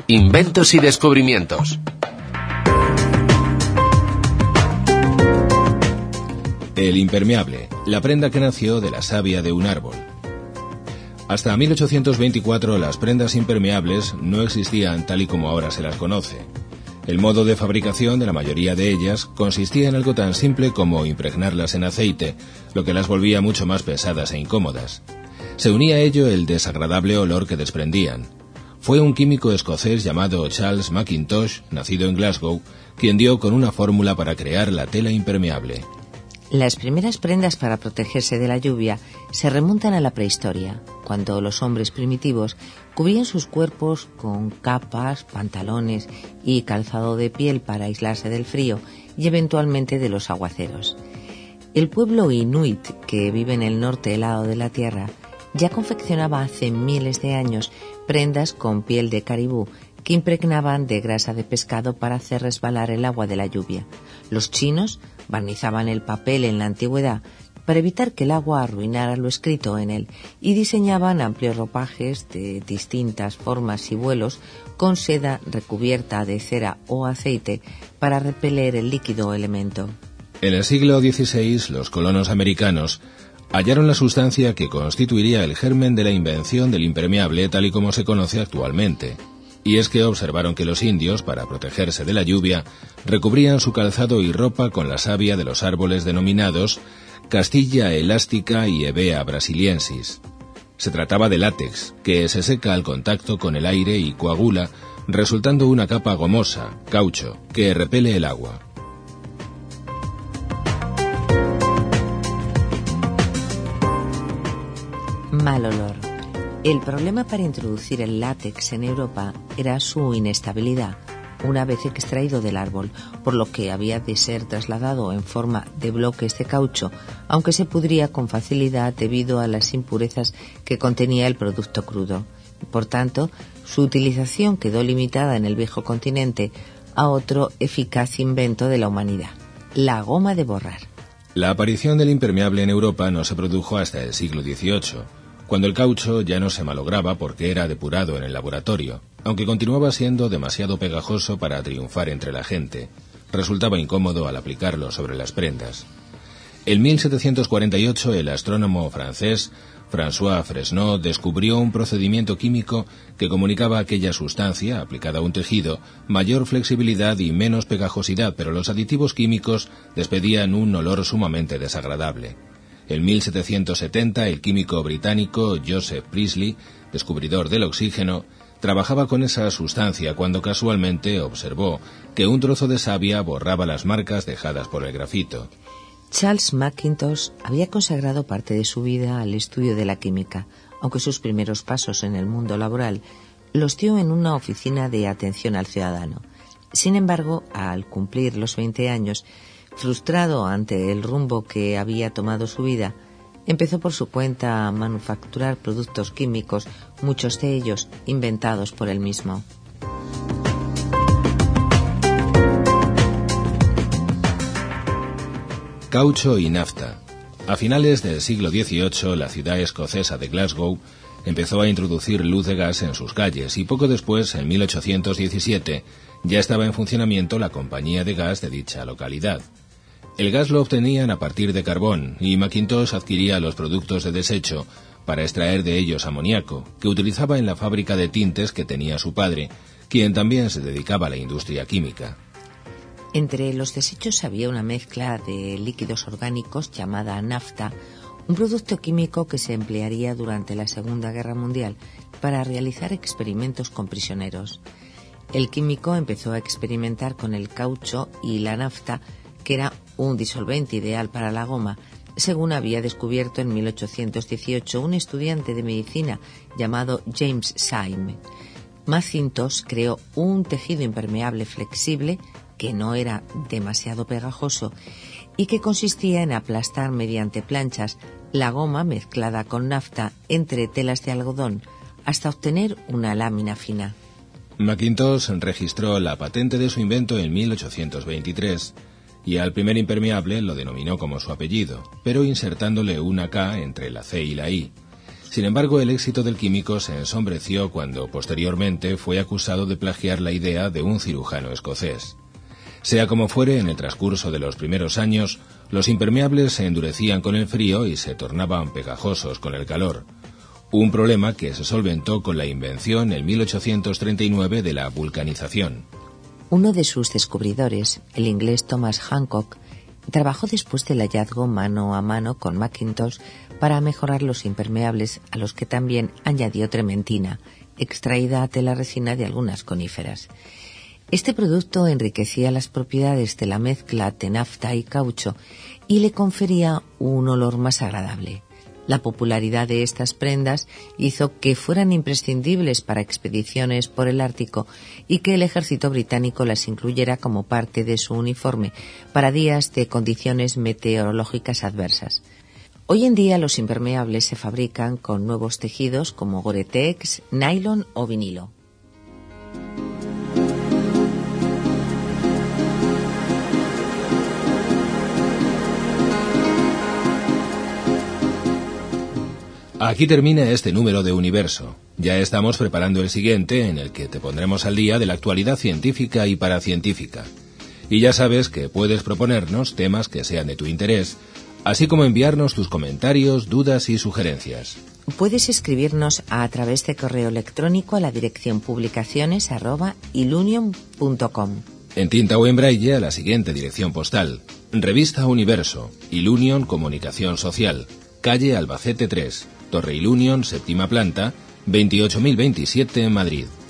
Inventos y descubrimientos. El impermeable, la prenda que nació de la savia de un árbol. Hasta 1824 las prendas impermeables no existían tal y como ahora se las conoce. El modo de fabricación de la mayoría de ellas consistía en algo tan simple como impregnarlas en aceite, lo que las volvía mucho más pesadas e incómodas. Se unía a ello el desagradable olor que desprendían. Fue un químico escocés llamado Charles Mackintosh, nacido en Glasgow, quien dio con una fórmula para crear la tela impermeable. Las primeras prendas para protegerse de la lluvia se remontan a la prehistoria, cuando los hombres primitivos cubrían sus cuerpos con capas, pantalones y calzado de piel para aislarse del frío y eventualmente de los aguaceros. El pueblo inuit, que vive en el norte helado de la Tierra, ya confeccionaba hace miles de años prendas con piel de caribú que impregnaban de grasa de pescado para hacer resbalar el agua de la lluvia. Los chinos barnizaban el papel en la antigüedad para evitar que el agua arruinara lo escrito en él y diseñaban amplios ropajes de distintas formas y vuelos con seda recubierta de cera o aceite para repeler el líquido elemento. En el siglo XVI, los colonos americanos hallaron la sustancia que constituiría el germen de la invención del impermeable tal y como se conoce actualmente. Y es que observaron que los indios, para protegerse de la lluvia, recubrían su calzado y ropa con la savia de los árboles denominados Castilla elástica y Hevea brasiliensis. Se trataba de látex, que se seca al contacto con el aire y coagula, resultando una capa gomosa, caucho, que repele el agua. Mal olor. El problema para introducir el látex en Europa era su inestabilidad, una vez extraído del árbol, por lo que había de ser trasladado en forma de bloques de caucho, aunque se pudría con facilidad debido a las impurezas que contenía el producto crudo. Por tanto, su utilización quedó limitada en el viejo continente a otro eficaz invento de la humanidad, la goma de borrar. La aparición del impermeable en Europa no se produjo hasta el siglo XVIII, cuando el caucho ya no se malograba porque era depurado en el laboratorio, aunque continuaba siendo demasiado pegajoso para triunfar entre la gente. Resultaba incómodo al aplicarlo sobre las prendas. En 1748 el astrónomo francés François Fresnot descubrió un procedimiento químico que comunicaba a aquella sustancia, aplicada a un tejido, mayor flexibilidad y menos pegajosidad, pero los aditivos químicos despedían un olor sumamente desagradable. En 1770 el químico británico Joseph Priestley, descubridor del oxígeno, trabajaba con esa sustancia cuando casualmente observó que un trozo de savia borraba las marcas dejadas por el grafito. Charles Mackintosh había consagrado parte de su vida al estudio de la química, aunque sus primeros pasos en el mundo laboral los dio en una oficina de atención al ciudadano. Sin embargo, al cumplir los 20 años, frustrado ante el rumbo que había tomado su vida, empezó por su cuenta a manufacturar productos químicos, muchos de ellos inventados por él mismo. Caucho y nafta. A finales del siglo XVIII, la ciudad escocesa de Glasgow empezó a introducir luz de gas en sus calles y poco después, en 1817, ya estaba en funcionamiento la compañía de gas de dicha localidad. El gas lo obtenían a partir de carbón y Mackintosh adquiría los productos de desecho para extraer de ellos amoníaco, que utilizaba en la fábrica de tintes que tenía su padre, quien también se dedicaba a la industria química. Entre los desechos había una mezcla de líquidos orgánicos llamada nafta, un producto químico que se emplearía durante la Segunda Guerra Mundial para realizar experimentos con prisioneros. El químico empezó a experimentar con el caucho y la nafta, que era un disolvente ideal para la goma, según había descubierto en 1818 un estudiante de medicina llamado James Syme. Mackintosh creó un tejido impermeable flexible que no era demasiado pegajoso y que consistía en aplastar mediante planchas la goma mezclada con nafta entre telas de algodón hasta obtener una lámina fina. Mackintosh registró la patente de su invento en 1823 y al primer impermeable lo denominó como su apellido, pero insertándole una K entre la C y la I. Sin embargo, el éxito del químico se ensombreció cuando posteriormente fue acusado de plagiar la idea de un cirujano escocés. Sea como fuere, en el transcurso de los primeros años, los impermeables se endurecían con el frío y se tornaban pegajosos con el calor. Un problema que se solventó con la invención en 1839 de la vulcanización. Uno de sus descubridores, el inglés Thomas Hancock, trabajó después del hallazgo mano a mano con Mackintosh para mejorar los impermeables, a los que también añadió trementina, extraída de la resina de algunas coníferas. Este producto enriquecía las propiedades de la mezcla de nafta y caucho y le confería un olor más agradable. La popularidad de estas prendas hizo que fueran imprescindibles para expediciones por el Ártico y que el ejército británico las incluyera como parte de su uniforme para días de condiciones meteorológicas adversas. Hoy en día los impermeables se fabrican con nuevos tejidos como Gore-Tex, nylon o vinilo. Aquí termina este número de Universo. Ya estamos preparando el siguiente, en el que te pondremos al día de la actualidad científica y paracientífica. Y ya sabes que puedes proponernos temas que sean de tu interés, así como enviarnos tus comentarios, dudas y sugerencias. Puedes escribirnos a través de correo electrónico a la dirección publicaciones@ilunion.com. En tinta o en braille a la siguiente dirección postal. Revista Universo, Ilunion Comunicación Social, calle Albacete 3, Torre Ilunion, séptima planta, 28.027, Madrid.